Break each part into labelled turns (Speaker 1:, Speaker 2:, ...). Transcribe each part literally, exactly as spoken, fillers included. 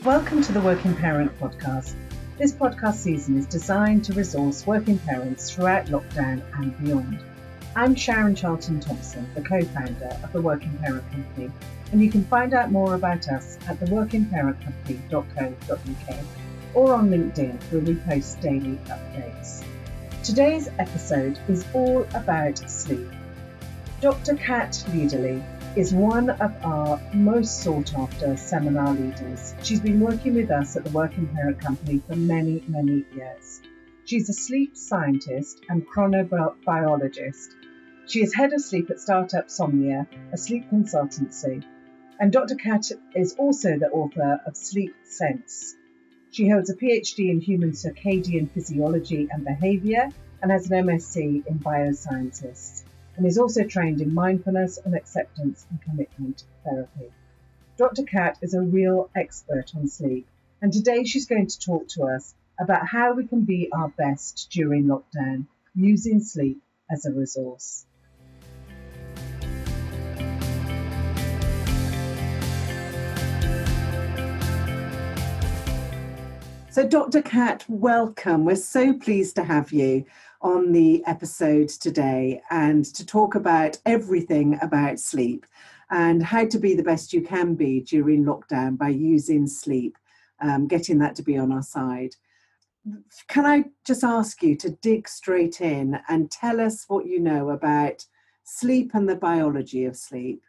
Speaker 1: Welcome to the Working Parent Podcast. This podcast season is designed to resource working parents throughout lockdown and beyond. I'm Sharon Charlton Thompson, the co-founder of the Working Parent Company, and you can find out more about us at the working parent company dot co dot uk or on LinkedIn, where we post daily updates. Today's episode is all about sleep. Doctor Kat Liederle is one of our most sought after seminar leaders. She's been working with us at the Working Parent Company for many, many years. She's a sleep scientist and chronobiologist. She is head of sleep at startup Somnia, a sleep consultancy. And Doctor Kat is also the author of Sleep Sense. She holds a PhD in human circadian physiology and behaviour and has an M S c in biosciences, and is also trained in mindfulness and acceptance and commitment therapy. Doctor Kat is a real expert on sleep, and today she's going to talk to us about how we can be our best during lockdown, using sleep as a resource. So Doctor Kat, welcome. We're so pleased to have you on the episode today and to talk about everything about sleep and how to be the best you can be during lockdown by using sleep, um, getting that to be on our side. Can I just ask you to dig straight in and tell us what you know about sleep and the biology of sleep?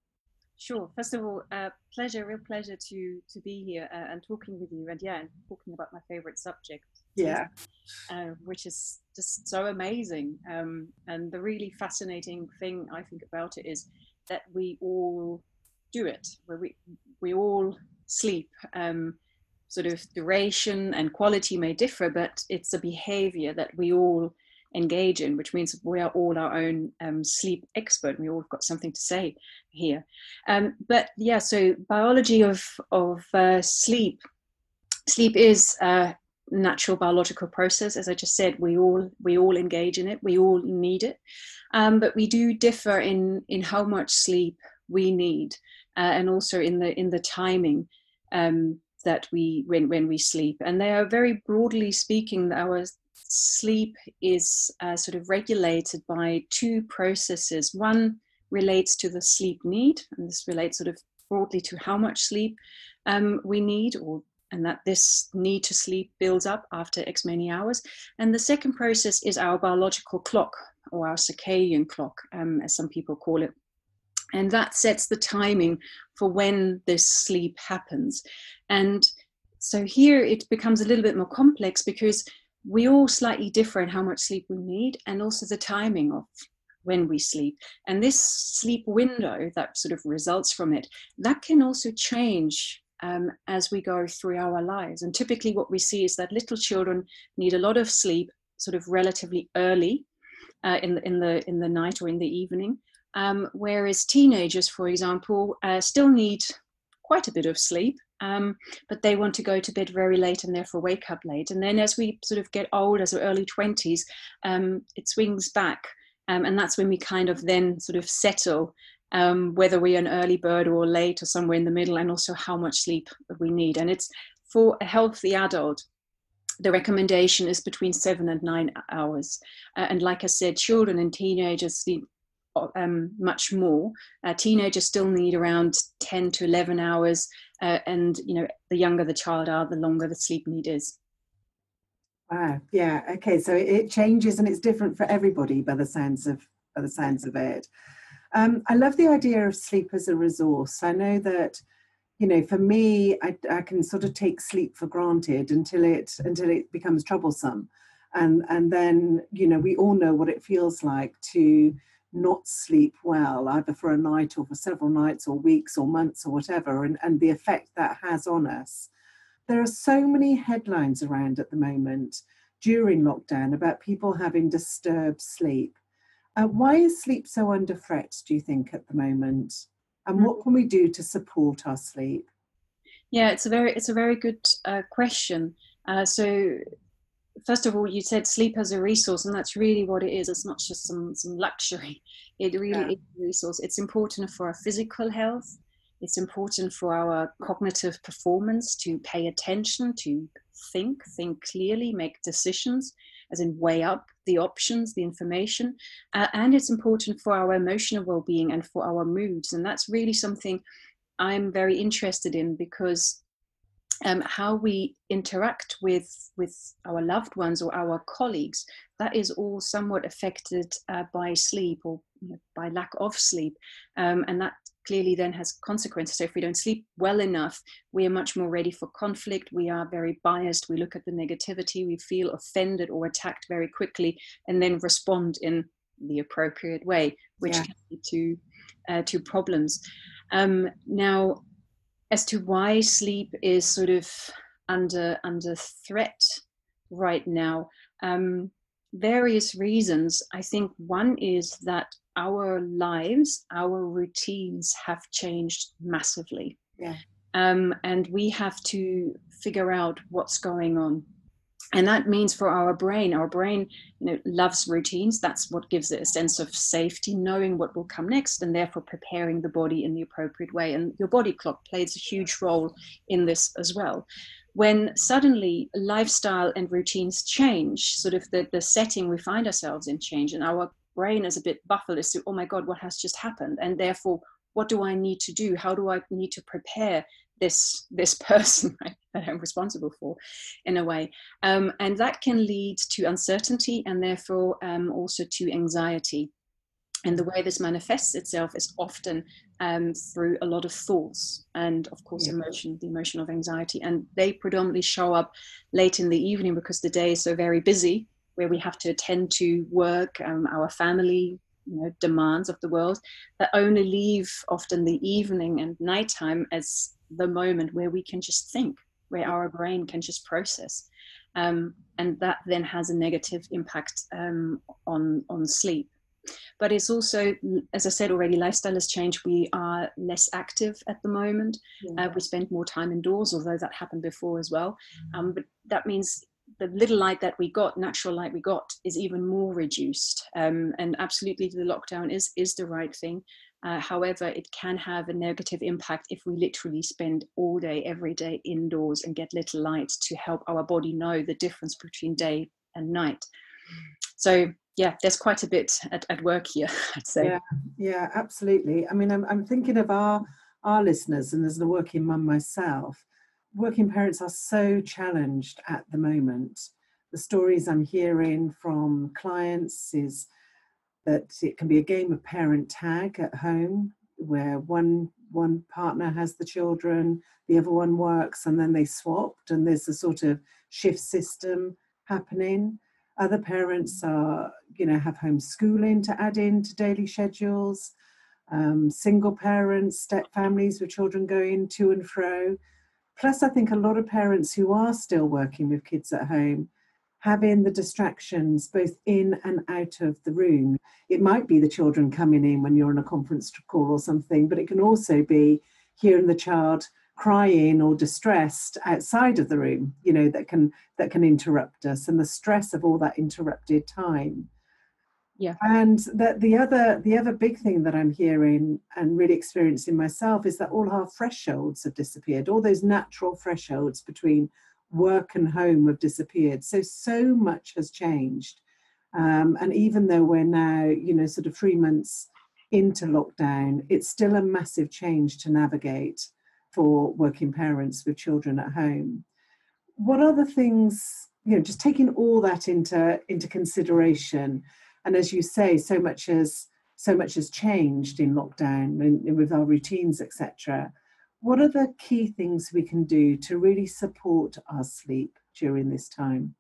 Speaker 2: Sure. First of all, uh, pleasure, real pleasure to to be here uh, and talking with you, and yeah, and talking about my favorite subject,
Speaker 1: Yeah,
Speaker 2: uh, which is just so amazing. Um, and the really fascinating thing I think about it is that we all do it. Where we we all sleep. Um, sort of duration and quality may differ, but it's a behavior that we all engage in, which means we are all our own um, sleep expert. We all got something to say here. Um, but yeah, so biology of of uh, sleep. Sleep is a natural biological process. As I just said, we all we all engage in it. We all need it, um, but we do differ in in how much sleep we need, uh, and also in the in the timing um, that we when when we sleep. And they are very broadly speaking, our sleep is uh, sort of regulated by two processes. One relates to the sleep need, and this relates sort of broadly to how much sleep um, we need, or and that this need to sleep builds up after X many hours. And the second process is our biological clock, or our circadian clock, um, as some people call it. And that sets the timing for when this sleep happens. And so here it becomes a little bit more complex because we all slightly differ in how much sleep we need and also the timing of when we sleep. And this sleep window that sort of results from it, that can also change um, as we go through our lives. And typically what we see is that little children need a lot of sleep sort of relatively early uh, in, the, in, the, in the night or in the evening, um, whereas teenagers, for example, uh, still need quite a bit of sleep. Um, but they want to go to bed very late and therefore wake up late. And then as we sort of get older, so early twenties, um, it swings back. Um, and that's when we kind of then sort of settle um, whether we're an early bird or late or somewhere in the middle, and also how much sleep we need. And it's for a healthy adult, the recommendation is between seven and nine hours. Uh, and like I said, children and teenagers need Um, much more. Uh, teenagers still need around ten to eleven hours, uh, and you know, the younger the child are, the longer the sleep need is.
Speaker 1: wow, yeah, okay, so it changes and it's different for everybody by the sounds of by the sounds of it. Um, I love the idea of sleep as a resource. I know that, you know, for me, I, I can sort of take sleep for granted until it until it becomes troublesome, and and then you know we all know what it feels like to not sleep well, either for a night or for several nights or weeks or months or whatever, and, and the effect that has on us. There are so many headlines around at the moment during lockdown about people having disturbed sleep. Uh, why is sleep so under threat, do you think, at the moment? And what can we do to support our sleep?
Speaker 2: Yeah, it's a very it's a very good uh, question. Uh, so first of all, you said sleep as a resource, and that's really what it is. It's not just some, some luxury. It really
Speaker 1: Yeah.
Speaker 2: is a resource. It's important for our physical health. It's important for our cognitive performance to pay attention, to think, think clearly, make decisions, as in weigh up the options, the information. Uh, and it's important for our emotional well-being and for our moods. And that's really something I'm very interested in, because um, how we interact with, with our loved ones or our colleagues, that is all somewhat affected uh, by sleep, or you know, by lack of sleep. Um, and that clearly then has consequences. So if we don't sleep well enough, we are much more ready for conflict. We are very biased. We look at the negativity. We feel offended or attacked very quickly, and then respond in the appropriate way, which yeah. can lead to, uh, to problems. Um, now, as to why sleep is sort of under, under threat right now, um, various reasons. I think one is that our lives, our routines have changed massively.
Speaker 3: Yeah.
Speaker 2: Um, and we have to figure out what's going on. And that means for our brain, our brain, you know, loves routines. That's what gives it a sense of safety, knowing what will come next, and therefore preparing the body in the appropriate way. And your body clock plays a huge role in this as well. When suddenly lifestyle and routines change, sort of the, the setting we find ourselves in change, and our brain is a bit baffled as to, oh my God, what has just happened? And therefore, what do I need to do? How do I need to prepare this, this person, right, that I'm responsible for, in a way? Um, and that can lead to uncertainty, and therefore um, also to anxiety. And the way this manifests itself is often um, through a lot of thoughts and, of course, yeah. emotion, the emotion of anxiety. And they predominantly show up late in the evening, because the day is so very busy, where we have to attend to work, um, our family, you know, demands of the world, that only leave often the evening and nighttime as the moment where we can just think, where our brain can just process. Um, and that then has a negative impact um, on, on sleep. But it's also, as I said already, lifestyle has changed. We are less active at the moment. Yeah. Uh, we spend more time indoors, although that happened before as well. Um, but that means the little light that we got, natural light we got, is even more reduced. Um, and absolutely the lockdown is, is the right thing. Uh, however, it can have a negative impact if we literally spend all day, every day indoors and get little light to help our body know the difference between day and night. So yeah, there's quite a bit at, at work here, I'd say.
Speaker 3: Yeah, yeah, absolutely. I mean, I'm, I'm thinking of our, our listeners, and as a working mum myself, working parents are so challenged at the moment. The stories I'm hearing from clients is that it can be a game of parent tag at home, where one one partner has the children, the other one works, and then they swapped, and there's a sort of shift system happening. Other parents are, you know, have homeschooling to add into daily schedules. Um, single parents, step families with children going to and fro. Plus, I think a lot of parents who are still working with kids at home, having the distractions both in and out of the room. It might be the children coming in when you're on a conference call or something, but it can also be hearing the child crying or distressed outside of the room, you know, that can that can interrupt us, and the stress of all that interrupted time.
Speaker 2: Yeah.
Speaker 3: And that the other the other big thing that I'm hearing and really experiencing myself is that all our thresholds have disappeared. All those natural thresholds between work and home have disappeared. So so much has changed. Um, and even though we're now, you know, sort of three months into lockdown, it's still a massive change to navigate for working parents with children at home. What other things, you know, just taking all that into into consideration, and as you say, so much has so much has changed in lockdown and, and with our routines, et cetera. What are the key things we can do to really support our sleep during this time?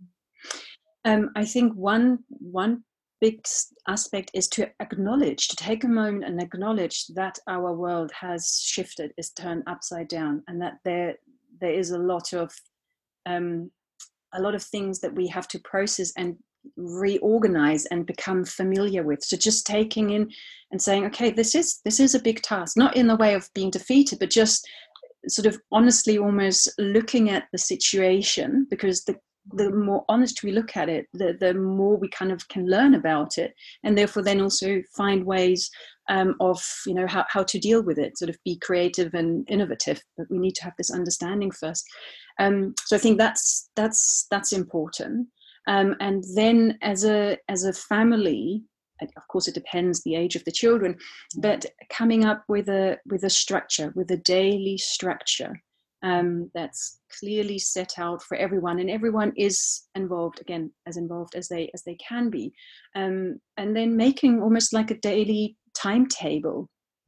Speaker 2: Um, I think one one big aspect is to acknowledge, to take a moment and acknowledge that our world has shifted, is turned upside down, and that there there is a lot of um, a lot of things that we have to process and reorganize and become familiar with. So just taking in and saying, okay, this is this is a big task, not in the way of being defeated, but just sort of honestly almost looking at the situation, because the the more honest we look at it, the, the more we kind of can learn about it, and therefore then also find ways um, of, you know, how, how to deal with it, sort of be creative and innovative, but we need to have this understanding first. Um, so I think that's that's that's important. Um, and then as a as a family, of course it depends the age of the children, but coming up with a with a structure, with a daily structure um, that's clearly set out for everyone, and everyone is involved, again, as involved as they as they can be, um, and then making almost like a daily timetable.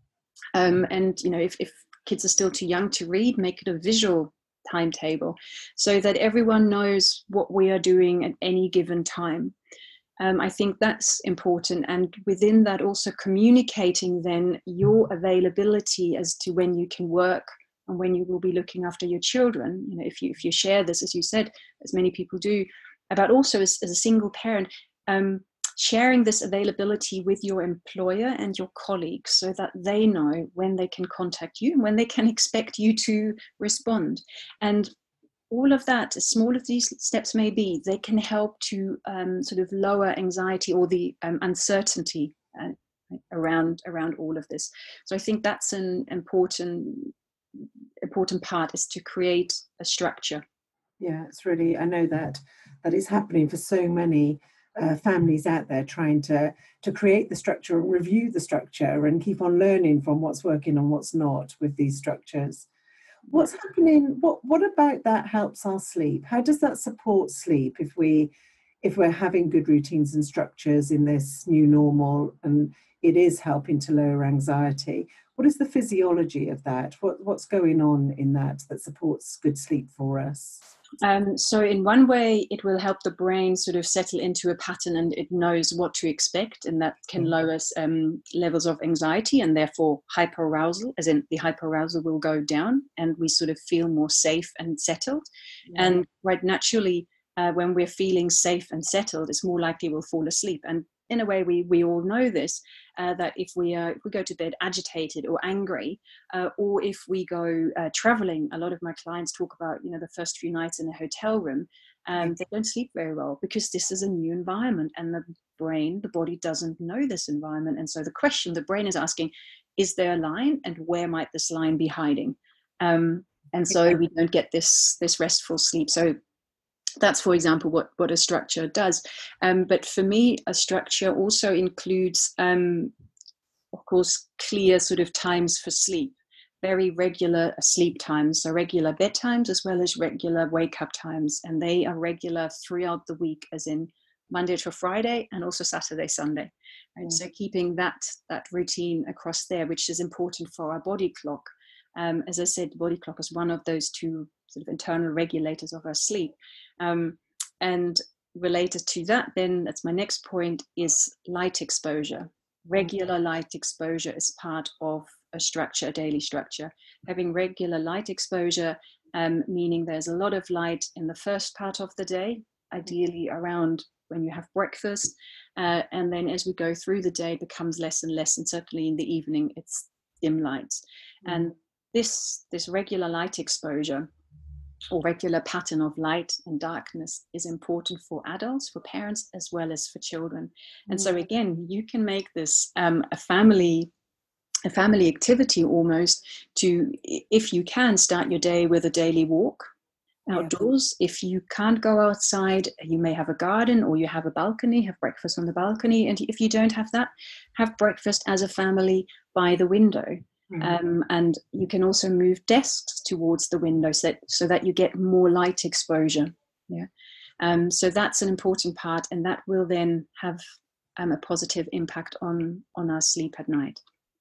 Speaker 2: Um, and you know, if, if kids are still too young to read, make it a visual timetable so that everyone knows what we are doing at any given time. Um, I think that's important, and within that also communicating then your availability as to when you can work and when you will be looking after your children. You know, if you if you share this, as you said, as many people do, about also as, as a single parent, um, sharing this availability with your employer and your colleagues so that they know when they can contact you and when they can expect you to respond. And all of that, as small as these steps may be, they can help to um, sort of lower anxiety or the um, uncertainty uh, around around all of this. So I think that's an important important part, is to create a structure.
Speaker 3: Yeah, it's really, I know that that is happening for so many uh, families out there, trying to to create the structure, review the structure, and keep on learning from what's working and what's not with these structures. What's happening? What what about that helps our sleep? How does that support sleep if we if we're having good routines and structures in this new normal, and it is helping to lower anxiety? What is the physiology of that? What what's going on in that that supports good sleep for us?
Speaker 2: Um, so in one way, it will help the brain sort of settle into a pattern, and it knows what to expect, and that can lower um, levels of anxiety and therefore hyperarousal, as in the hyperarousal will go down and we sort of feel more safe and settled. Yeah. And right, naturally, uh, when we're feeling safe and settled, it's more likely we'll fall asleep. And in a way, we we all know this, uh, that if we uh, if we go to bed agitated or angry, uh, or if we go uh, traveling, a lot of my clients talk about, you know, the first few nights in a hotel room, um, mm. they don't sleep very well because this is a new environment, and the brain, the body doesn't know this environment. And so the question the brain is asking, is there a line, and where might this line be hiding? Um, and so we don't get this this restful sleep. So that's, for example, what, what a structure does. Um, but for me, a structure also includes, um, of course, clear sort of times for sleep, very regular sleep times, so regular bedtimes as well as regular wake-up times. And they are regular throughout the week, as in Monday to Friday and also Saturday, Sunday. Right? Mm. So keeping that, that routine across there, which is important for our body clock. Um, as I said, the body clock is one of those two sort of internal regulators of our sleep. Um, and related to that, then that's my next point, is light exposure. Regular light exposure is part of a structure, a daily structure. Having regular light exposure, um, meaning there's a lot of light in the first part of the day, ideally around when you have breakfast. Uh, and then as we go through the day, it becomes less and less, and certainly in the evening, it's dim lights. Mm. And this, this regular light exposure, or regular pattern of light and darkness, is important for adults, for parents, as well as for children. And so again, you can make this um, a family a family activity almost, to, if you can, start your day with a daily walk outdoors. Yeah. If you can't go outside, you may have a garden or you have a balcony, have breakfast on the balcony. And if you don't have that, have breakfast as a family by the window. Um, and you can also move desks towards the window so that, so that you get more light exposure. Yeah. Um, so that's an important part, and that will then have um, a positive impact on, on our sleep at night.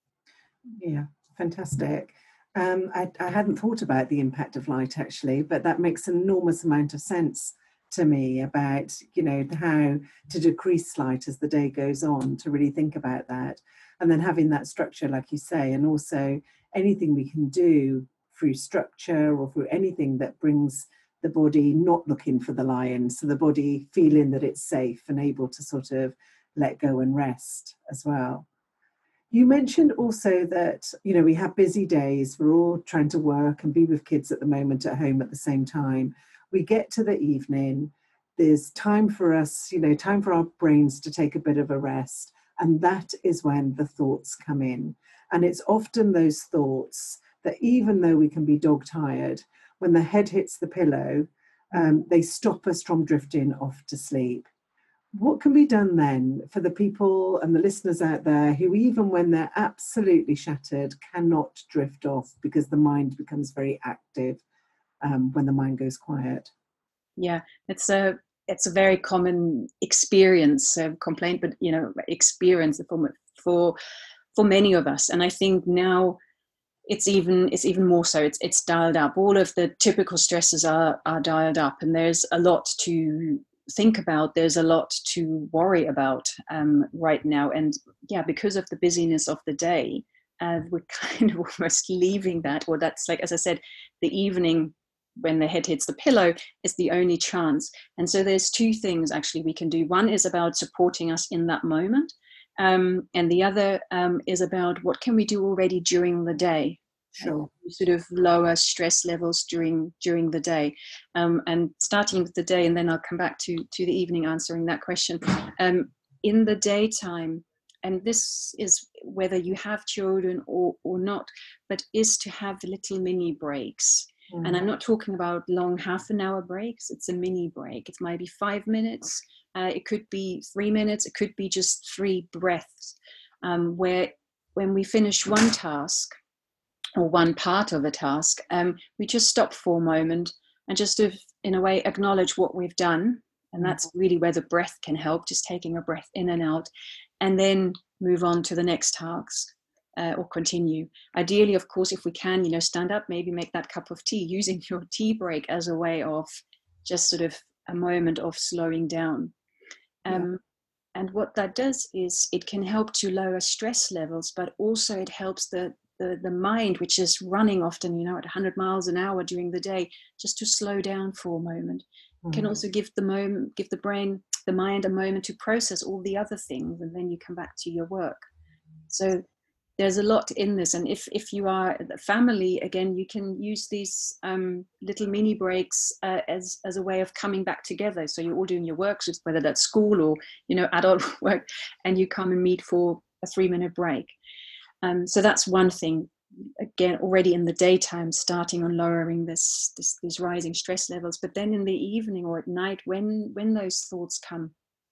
Speaker 3: Yeah, fantastic. Um, I, I hadn't thought about the impact of light, actually, but that makes an enormous amount of sense to me about, you know, how to decrease light as the day goes on, to really think about that. And then having that structure, like you say, and also anything we can do through structure or through anything that brings the body not looking for the lion, so the body feeling that it's safe and able to sort of let go and rest as well. You mentioned also that, you know, we have busy days, we're all trying to work and be with kids at the moment at home at the same time. We get to the evening, there's time for us, you know, time for our brains to take a bit of a rest. And that is when the thoughts come in. And it's often those thoughts that, even though we can be dog tired, when the head hits the pillow, um, they stop us from drifting off to sleep. What can be done then for the people and the listeners out there who, even when they're absolutely shattered, cannot drift off because the mind becomes very active um, when the mind goes quiet?
Speaker 2: Yeah, it's a it's a very common experience, uh, complaint, but you know, experience for for for many of us. And I think now it's even it's even more so. It's it's dialed up. All of the typical stresses are are dialed up, and there's a lot to think about. There's a lot to worry about um, right now. And yeah, because of the busyness of the day, uh, we're kind of almost leaving that. Or that's, like, as I said, the evening when the head hits the pillow is the only chance. And so there's two things actually we can do. One is about supporting us in that moment. Um, and the other um, is about what can we do already during the day.
Speaker 3: Sure.
Speaker 2: Sort of lower stress levels during during the day, um, and starting with the day, and then I'll come back to to the evening answering that question. Um, in the daytime, and this is whether you have children or or not, but is to have little mini breaks. Mm. And I'm not talking about long half an hour breaks. It's a mini break. It might be five minutes. Uh, it could be three minutes. It could be just three breaths, um, where when we finish one task or one part of a task, um, we just stop for a moment and just, to, in a way, acknowledge what we've done. And that's really where the breath can help, just taking a breath in and out, and then move on to the next task uh, or continue. Ideally, of course, if we can, you know, stand up, maybe make that cup of tea, using your tea break as a way of just sort of a moment of slowing down. Um, yeah. And what that does is it can help to lower stress levels, but also it helps the The, the mind, which is running often, you know, at one hundred miles an hour during the day, just to slow down for a moment. Mm. Can also give the moment, give the brain, the mind a moment to process all the other things, and then you come back to your work. So there's a lot in this. And if, if you are a family, again, you can use these um, little mini breaks uh, as, as a way of coming back together. So you're all doing your work, whether that's school or, you know, adult work, and you come and meet for a three minute break. Um, so that's one thing, again, already in the daytime, starting on lowering this, this these rising stress levels. But then in the evening or at night, when when those thoughts come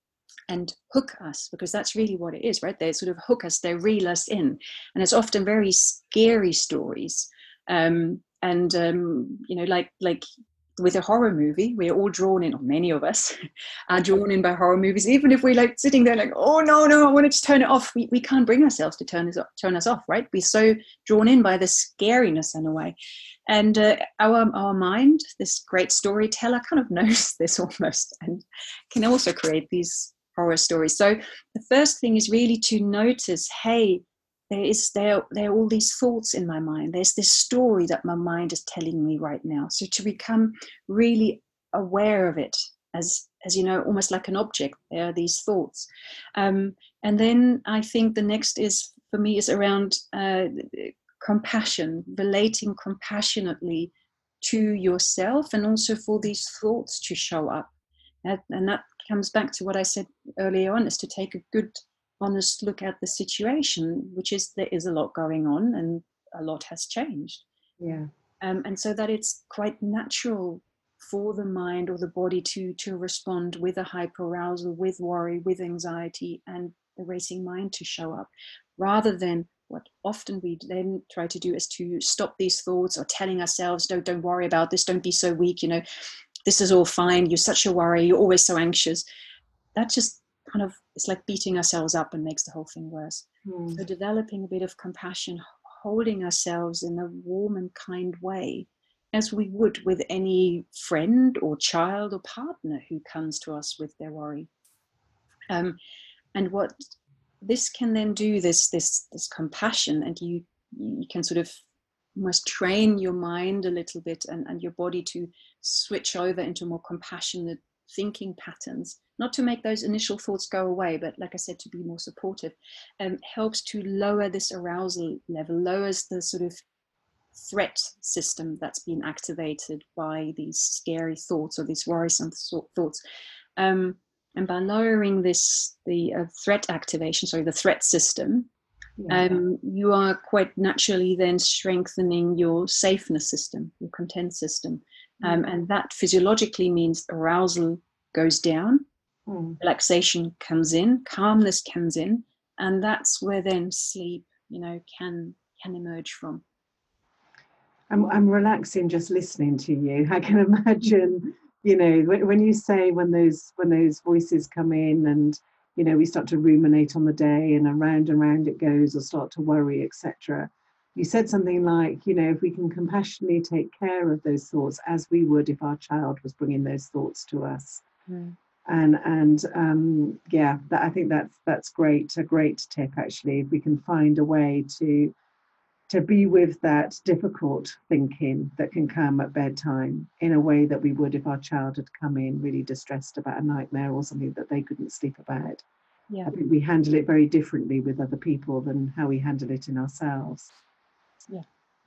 Speaker 2: and hook us, because that's really what it is, right? They sort of hook us, they reel us in. And it's often very scary stories. Um, and, um, you know, like like with a horror movie, we're all drawn in, or many of us are drawn in by horror movies, even if we're like sitting there like, oh no, no, I want to just turn it off. We, we can't bring ourselves to turn us, turn us off, right? We're so drawn in by the scariness in a way. And uh, our, our mind, this great storyteller, kind of knows this almost, and can also create these horror stories. So the first thing is really to notice, hey, There is there, there are all these thoughts in my mind. There's this story that my mind is telling me right now. So to become really aware of it as, as you know, almost like an object, there are these thoughts. Um, and then I think the next is, for me, is around uh, compassion, relating compassionately to yourself, and also for these thoughts to show up. And, and that comes back to what I said earlier on, is to take a good, honest look at the situation, which is there is a lot going on and a lot has changed.
Speaker 3: Yeah.
Speaker 2: Um, and so that it's quite natural for the mind or the body to to respond with a hyperarousal, with worry, with anxiety, and the racing mind to show up, rather than what often we then try to do is to stop these thoughts, or telling ourselves, don't don't worry about this, don't be so weak, you know, this is all fine, you're such a worry, you're always so anxious. That just kind of, it's like beating ourselves up and makes the whole thing worse. Mm. So developing a bit of compassion, holding ourselves in a warm and kind way, as we would with any friend or child or partner who comes to us with their worry. Um, and what this can then do, this this this compassion, and you you can sort of almost train your mind a little bit, and, and your body to switch over into more compassionate thinking patterns, not to make those initial thoughts go away, but like I said, to be more supportive, um, helps to lower this arousal level, lowers the sort of threat system that's been activated by these scary thoughts or these worrisome thoughts. Um, And by lowering this, the uh, threat activation, sorry, the threat system, yeah. um, you are quite naturally then strengthening your safeness system, your content system. Um, mm. And that physiologically means arousal goes down, mm. relaxation comes in, calmness comes in, and that's where then sleep, you know, can can emerge from.
Speaker 3: I'm, I'm relaxing just listening to you. I can imagine, you know, when, when you say when those when those voices come in and, you know, we start to ruminate on the day and around and round it goes, or start to worry, et cetera. You said something like, you know, if we can compassionately take care of those thoughts as we would if our child was bringing those thoughts to us. Mm. And and um, yeah, that, I think that's that's great, a great tip actually. If we can find a way to to be with that difficult thinking that can come at bedtime in a way that we would if our child had come in really distressed about a nightmare or something that they couldn't sleep about. Yeah. I think we handle it very differently with other people than how we handle it in ourselves.
Speaker 2: Yeah.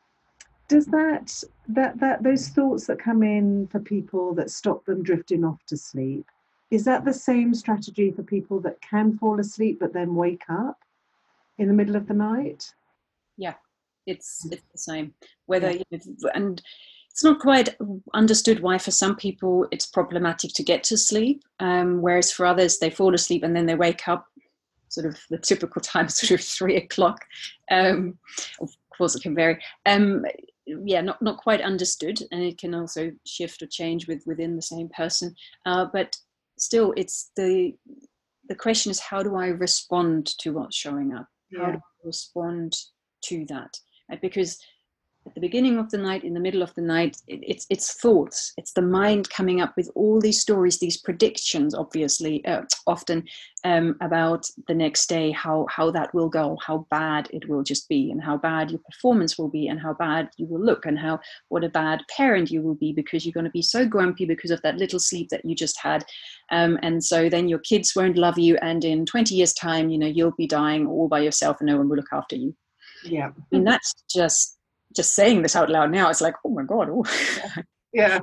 Speaker 3: Does that, that, that those thoughts that come in for people that stop them drifting off to sleep, is that the same strategy for people that can fall asleep but then wake up in the middle of the night?
Speaker 2: Yeah. It's it's the same. Whether yeah. you know, and it's not quite understood why for some people it's problematic to get to sleep, um, whereas for others they fall asleep and then they wake up, sort of the typical time, sort of three o'clock. Um, of course, it can vary. Um, yeah, not not quite understood, and it can also shift or change with within the same person. Uh, but still, it's the the question is, how do I respond to what's showing up? How yeah. do I respond to that? Because at the beginning of the night, in the middle of the night, it, it's it's thoughts. It's the mind coming up with all these stories, these predictions, obviously, uh, often um, about the next day, how how that will go, how bad it will just be, and how bad your performance will be, and how bad you will look, and how what a bad parent you will be because you're going to be so grumpy because of that little sleep that you just had, um, and so then your kids won't love you, and in twenty years' time, you know, you'll be dying all by yourself, and no one will look after you.
Speaker 3: Yeah,
Speaker 2: I mean that's just. Just saying this out loud now, it's like, oh my God. Oh.
Speaker 3: Yeah.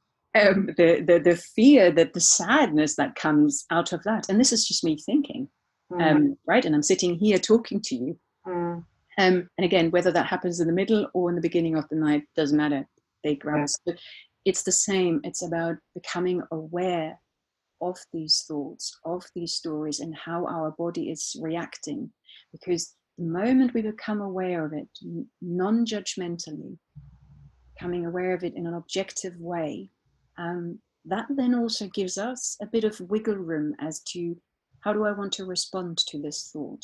Speaker 2: um, the, the, the fear, that the sadness that comes out of that. And this is just me thinking, mm. um, right? And I'm sitting here talking to you. Mm. Um, and again, whether that happens in the middle or in the beginning of the night, doesn't matter. They grab us. Yeah. But it's the same. It's about becoming aware of these thoughts, of these stories, and how our body is reacting. Because the moment we become aware of it, non-judgmentally, becoming aware of it in an objective way, um, that then also gives us a bit of wiggle room as to how do I want to respond to this thought?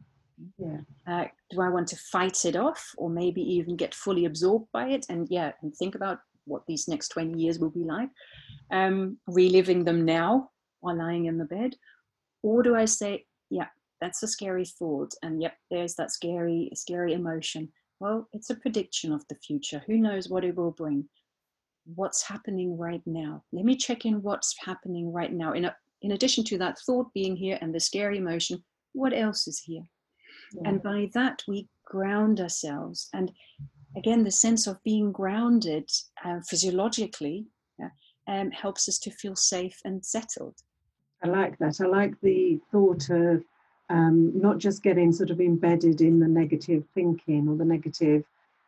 Speaker 3: Yeah.
Speaker 2: Uh, do I want to fight it off, or maybe even get fully absorbed by it and yeah, and think about what these next twenty years will be like, um, reliving them now while lying in the bed? Or do I say, yeah, that's a scary thought, and yep, there's that scary, scary emotion. Well, it's a prediction of the future. Who knows what it will bring? What's happening right now? Let me check in what's happening right now. In, a, in addition to that thought being here and the scary emotion, what else is here? Yeah. And by that, we ground ourselves. And again, the sense of being grounded uh, physiologically uh, um, helps us to feel safe and settled.
Speaker 3: I like that. I like the thought of um, not just getting sort of embedded in the negative thinking or the negative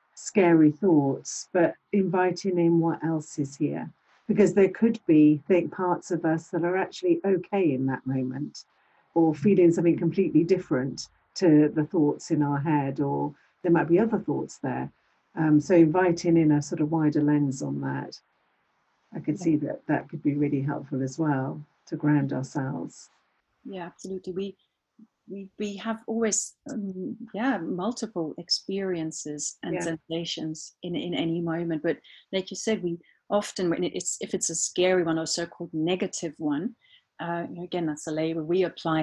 Speaker 3: scary thoughts, but inviting in what else is here. Because there could be think parts of us that are actually okay in that moment, or feeling something completely different to the thoughts in our head, or there might be other thoughts there. Um, so inviting in a sort of wider lens on that, I could see that that could be really helpful as well, to ground ourselves.
Speaker 2: Yeah, absolutely. We we we have always um, yeah multiple experiences and yeah. sensations in in any moment. But like you said, we often, when it's if it's a scary one or so-called negative one, uh, you know, again, that's the label we apply.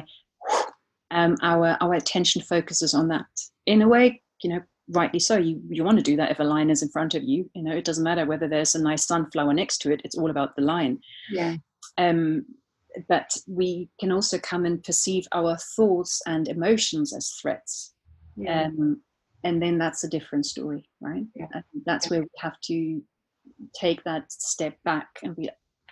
Speaker 2: Um, our our attention focuses on that in a way, you know. Rightly so. You you want to do that if a line is in front of you. You know, it doesn't matter whether there's a nice sunflower next to it. It's all about the line.
Speaker 3: Yeah.
Speaker 2: Um, but we can also come and perceive our thoughts and emotions as threats. Yeah. Um, and then that's a different story, right?
Speaker 3: Yeah.
Speaker 2: And that's yeah. where we have to take that step back and be,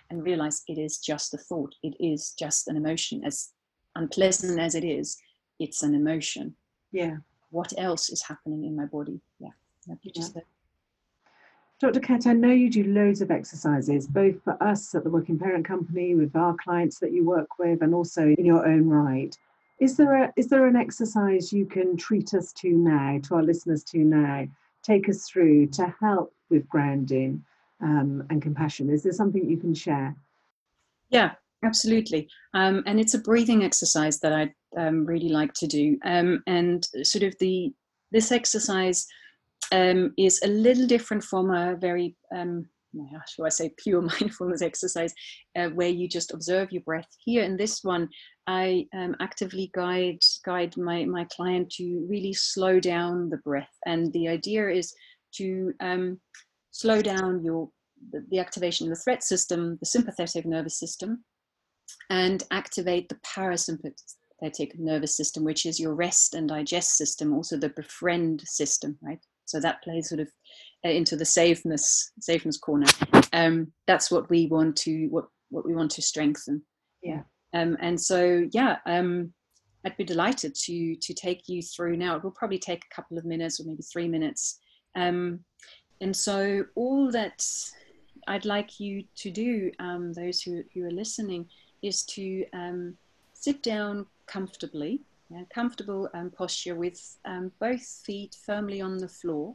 Speaker 2: and realize it is just a thought. It is just an emotion. As unpleasant as it is, it's an emotion.
Speaker 3: Yeah.
Speaker 2: What else is happening in my body? Yeah. You just
Speaker 3: yeah. Doctor Cat, I know you do loads of exercises, both for us at the Working Parent Company, with our clients that you work with, and also in your own right. Is there a is there an exercise you can treat us to now, to our listeners to now, take us through to help with grounding um, and compassion? Is there something you can share?
Speaker 2: Yeah, absolutely. Um, and it's a breathing exercise that I um, really like to do. Um, and sort of the this exercise um, is a little different from a very, um, how shall I say, pure mindfulness exercise, uh, where you just observe your breath. Here in this one, I um, actively guide guide my, my client to really slow down the breath. And the idea is to um, slow down your the, the activation of the threat system, the sympathetic nervous system, and activate the parasympathetic nervous system, which is your rest and digest system, also the befriend system, right? So that plays sort of uh, into the safeness safeness corner. Um, that's what we want to what what we want to strengthen.
Speaker 3: Yeah.
Speaker 2: Um, and so yeah, um, I'd be delighted to to take you through now. It will probably take a couple of minutes or maybe three minutes. Um, and so all that I'd like you to do, um, those who, who are listening, is to um, sit down comfortably, yeah, comfortable um, posture with um, both feet firmly on the floor,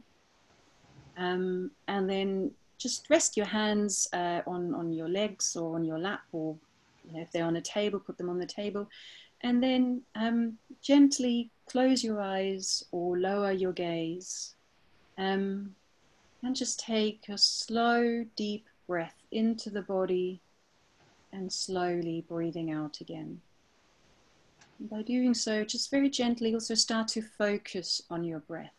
Speaker 2: um, and then just rest your hands uh, on, on your legs or on your lap, or you know, if they're on a table, put them on the table, and then um, gently close your eyes or lower your gaze, um, and just take a slow, deep breath into the body and slowly breathing out again. And by doing so, just very gently also start to focus on your breath.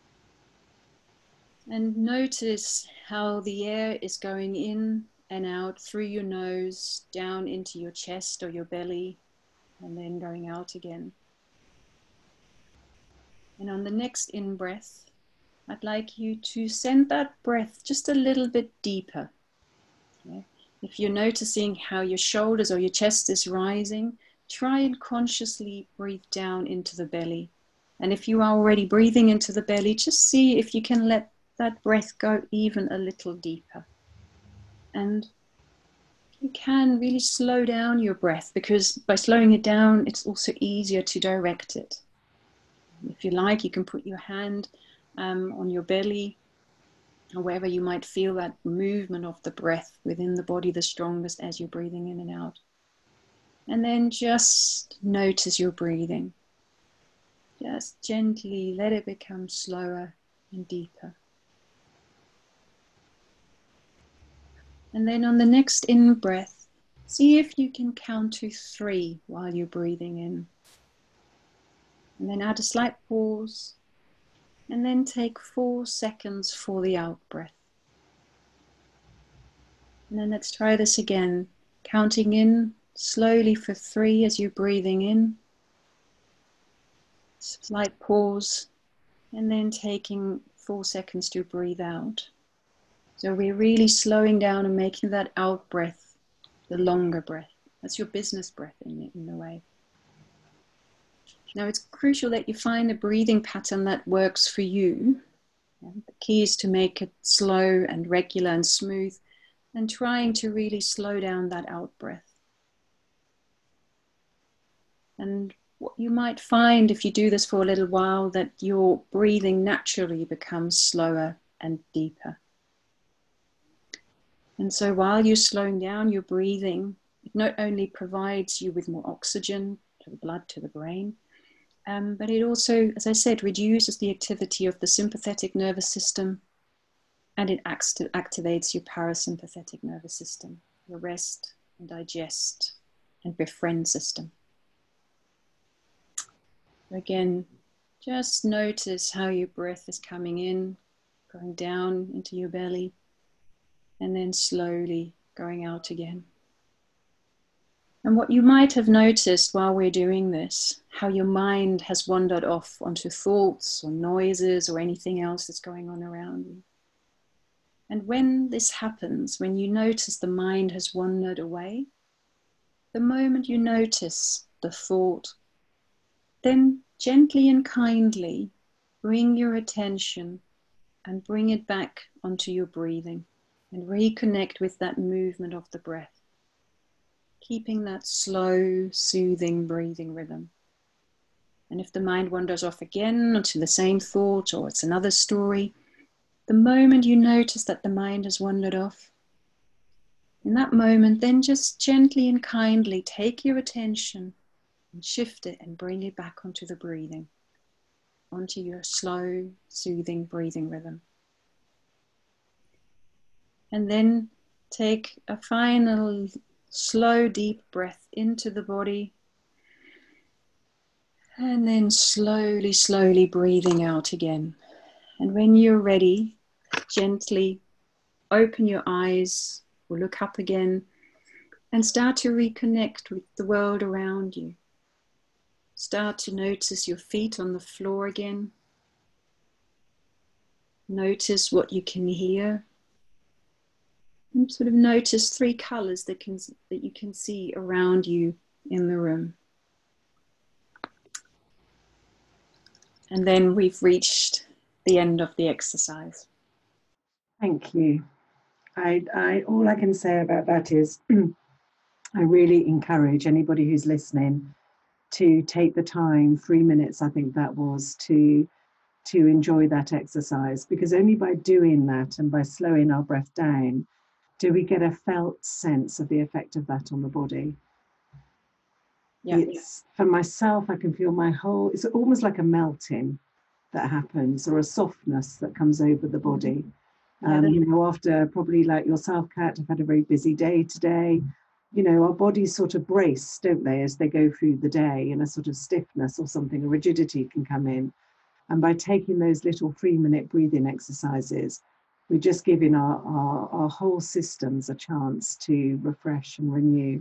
Speaker 2: And notice how the air is going in and out through your nose, down into your chest or your belly, and then going out again. And on the next in-breath, I'd like you to send that breath just a little bit deeper. Okay? If you're noticing how your shoulders or your chest is rising, try and consciously breathe down into the belly. And if you are already breathing into the belly, just see if you can let that breath go even a little deeper. And you can really slow down your breath, because by slowing it down, it's also easier to direct it. If you like, you can put your hand um, on your belly, or wherever you might feel that movement of the breath within the body the strongest as you're breathing in and out. And then just notice your breathing. Just gently let it become slower and deeper. And then on the next in-breath, see if you can count to three while you're breathing in. And then add a slight pause. And then take four seconds for the out-breath. And then let's try this again, counting in slowly for three as you're breathing in. Slight pause, and then taking four seconds to breathe out. So we're really slowing down and making that out-breath the longer breath. That's your business breath in, in a way. Now it's crucial that you find a breathing pattern that works for you. And the key is to make it slow and regular and smooth, and trying to really slow down that out-breath. And what you might find if you do this for a little while, that your breathing naturally becomes slower and deeper. And so while you're slowing down your breathing, it not only provides you with more oxygen to the blood, to the brain, um, but it also, as I said, reduces the activity of the sympathetic nervous system, and it acts to, activates your parasympathetic nervous system, your rest and digest and befriend system. Again, just notice how your breath is coming in, going down into your belly, and then slowly going out again. And what you might have noticed while we're doing this, how your mind has wandered off onto thoughts or noises or anything else that's going on around you. And when this happens, when you notice the mind has wandered away, the moment you notice the thought, then gently and kindly bring your attention and bring it back onto your breathing and reconnect with that movement of the breath, keeping that slow, soothing breathing rhythm. And if the mind wanders off again onto the same thought or it's another story, the moment you notice that the mind has wandered off, in that moment, then just gently and kindly take your attention and shift it and bring it back onto the breathing, onto your slow, soothing breathing rhythm. And then take a final slow, deep breath into the body. And then slowly, slowly breathing out again. And when you're ready, gently open your eyes or look up again and start to reconnect with the world around you. Start to notice your feet on the floor again. Notice what you can hear. And sort of notice three colors that can that you can see around you in the room. And then we've reached the end of the exercise.
Speaker 3: Thank you. I, I, all I can say about that is I really encourage anybody who's listening to take the time, three minutes I think that was, to, to enjoy that exercise, because only by doing that and by slowing our breath down do we get a felt sense of the effect of that on the body. Yeah. It's, for myself, I can feel my whole, it's almost like a melting that happens or a softness that comes over the body. Um, you know, after probably like yourself, Kat, I've had a very busy day today. You know, our bodies sort of brace, don't they, as they go through the day, and a sort of stiffness or something, a rigidity can come in. And by taking those little three minute breathing exercises, we're just giving our, our, our whole systems a chance to refresh and renew.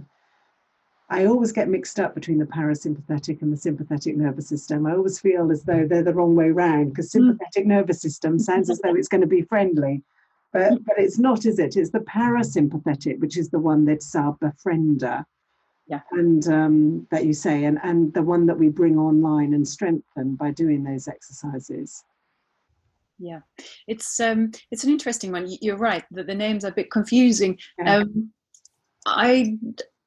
Speaker 3: I always get mixed up between the parasympathetic and the sympathetic nervous system. I always feel as though they're the wrong way round, because sympathetic mm. nervous system sounds as though it's going to be friendly, but, but it's not, is it? It's the parasympathetic, which is the one that's our befriender.
Speaker 2: Yeah.
Speaker 3: And um, that you say, and, and the one that we bring online and strengthen by doing those exercises.
Speaker 2: Yeah, it's um, it's an interesting one. You're right that the names are a bit confusing. Yeah. Um, I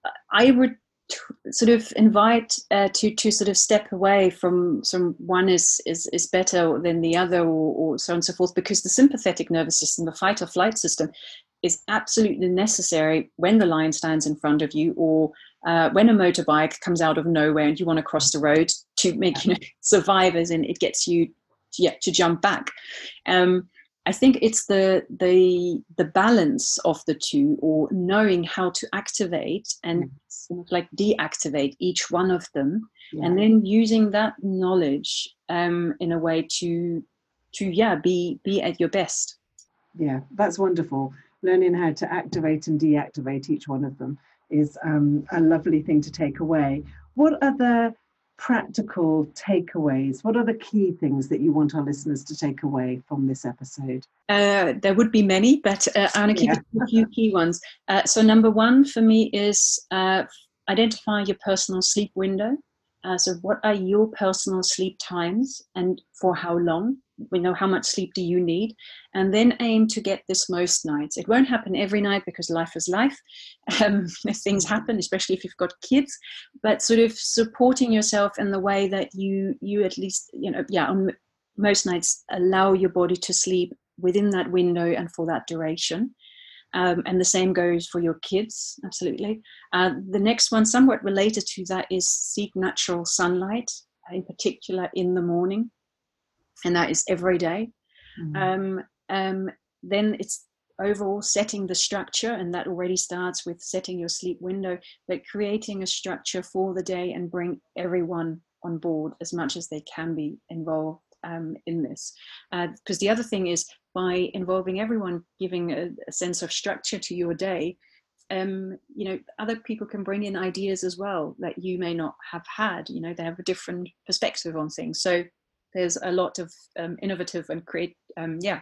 Speaker 2: I would sort of invite uh, to to sort of step away from some one is is is better than the other, or, or so on and so forth, because the sympathetic nervous system, the fight or flight system, is absolutely necessary when the lion stands in front of you, or uh, when a motorbike comes out of nowhere and you want to cross the road to make you know survivors, and it gets you to, yeah to jump back. Um, I think it's the the the balance of the two, or knowing how to activate and sort of like deactivate each one of them, yeah. and then using that knowledge um, in a way to to yeah be be at your best.
Speaker 3: Yeah, that's wonderful. Learning how to activate and deactivate each one of them is um, a lovely thing to take away. What are the practical takeaways? What are the key things that you want our listeners to take away from this episode?
Speaker 2: Uh, there would be many, but uh, I'm going to keep yeah. it to a few key ones. Uh, so number one for me is uh, identify your personal sleep window. Uh, so what are your personal sleep times and for how long? We know how much sleep do you need, and then aim to get this most nights. It won't happen every night because life is life. Um, things happen, especially if you've got kids, but sort of supporting yourself in the way that you, you at least, you know, yeah, on most nights allow your body to sleep within that window and for that duration. Um, and the same goes for your kids, absolutely. Uh, the next one, somewhat related to that, is seek natural sunlight, in particular in the morning. And that is every day. Mm. Um, um, then it's overall setting the structure, and that already starts with setting your sleep window, but creating a structure for the day and bring everyone on board as much as they can be involved um, in this. Because uh, the other thing is, by involving everyone, giving a, a sense of structure to your day, um, you know, other people can bring in ideas as well that you may not have had. You know, they have a different perspective on things. So there's a lot of um, innovative and create, um, yeah,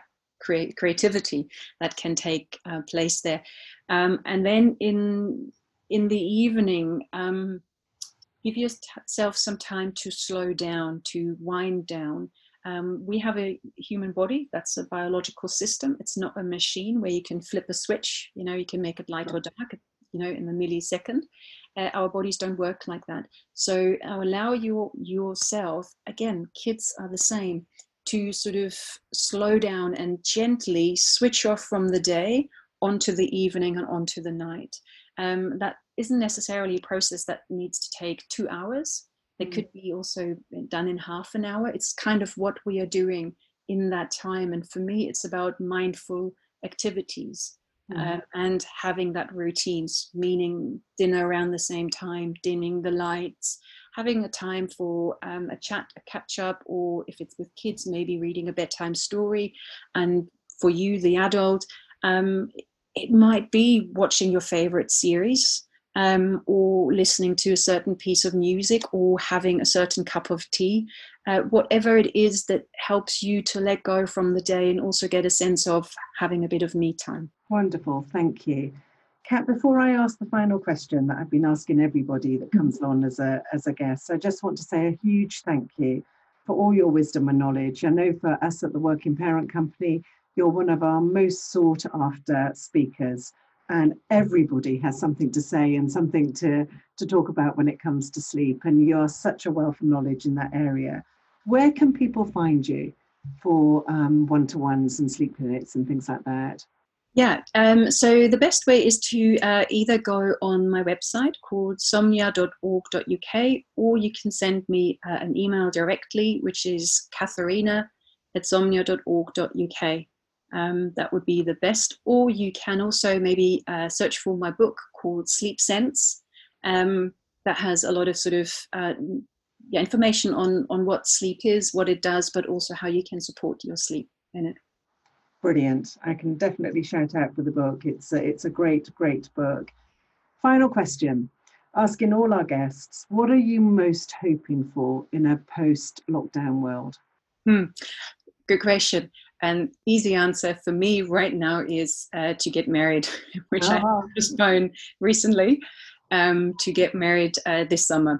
Speaker 2: create creativity that can take uh, place there. Um, and then in in the evening, um, give yourself some time to slow down, to wind down. Um, we have a human body, that's a biological system. It's not a machine where you can flip a switch, you know, you can make it light or dark, you know, in a millisecond. Uh, our bodies don't work like that. So uh, allow your yourself, again, kids are the same, to sort of slow down and gently switch off from the day onto the evening and onto the night. Um, that isn't necessarily a process that needs to take two hours. It could be also done in half an hour. It's kind of what we are doing in that time. And for me, it's about mindful activities mm. uh, and having that routines, meaning dinner around the same time, dimming the lights, having a time for um, a chat, a catch up, or if it's with kids, maybe reading a bedtime story. And for you, the adult, um, it might be watching your favorite series. Um, or listening to a certain piece of music, or having a certain cup of tea, uh, whatever it is that helps you to let go from the day and also get a sense of having a bit of me time.
Speaker 3: Wonderful, thank you. Kat, before I ask the final question that I've been asking everybody that comes on as a, as a guest, I just want to say a huge thank you for all your wisdom and knowledge. I know for us at the Working Parent Company, you're one of our most sought after speakers. And everybody has something to say and something to, to talk about when it comes to sleep. And you're such a wealth of knowledge in that area. Where can people find you for um, one-to-ones and sleep clinics and things like that?
Speaker 2: Yeah, um, so the best way is to uh, either go on my website called somnia dot org dot U K, or you can send me uh, an email directly, which is katharina at somnia dot org dot U K. Um, that would be the best. Or you can also maybe uh, search for my book called Sleep Sense. Um, that has a lot of sort of uh, yeah, information on, on what sleep is, what it does, but also how you can support your sleep in it.
Speaker 3: Brilliant. I can definitely shout out for the book. It's a, it's a great, great book. Final question. Asking all our guests, what are you most hoping for in a post-lockdown world?
Speaker 2: Hmm. Good question. An easy answer for me right now is uh, to get married, which oh. I postponed recently um, to get married uh, this summer.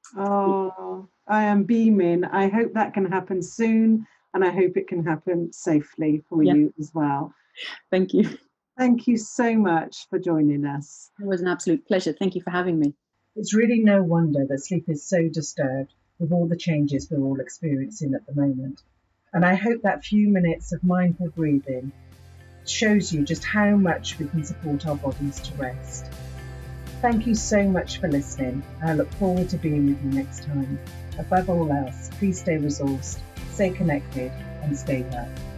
Speaker 3: Oh, I am beaming. I hope that can happen soon, and I hope it can happen safely for yeah. you as well.
Speaker 2: Thank you.
Speaker 3: Thank you so much for joining us.
Speaker 2: It was an absolute pleasure. Thank you for having me.
Speaker 1: It's really no wonder that sleep is so disturbed with all the changes we're all experiencing at the moment. And I hope that few minutes of mindful breathing shows you just how much we can support our bodies to rest. Thank you so much for listening. I look forward to being with you next time. Above all else, please stay resourced, stay connected, and stay well.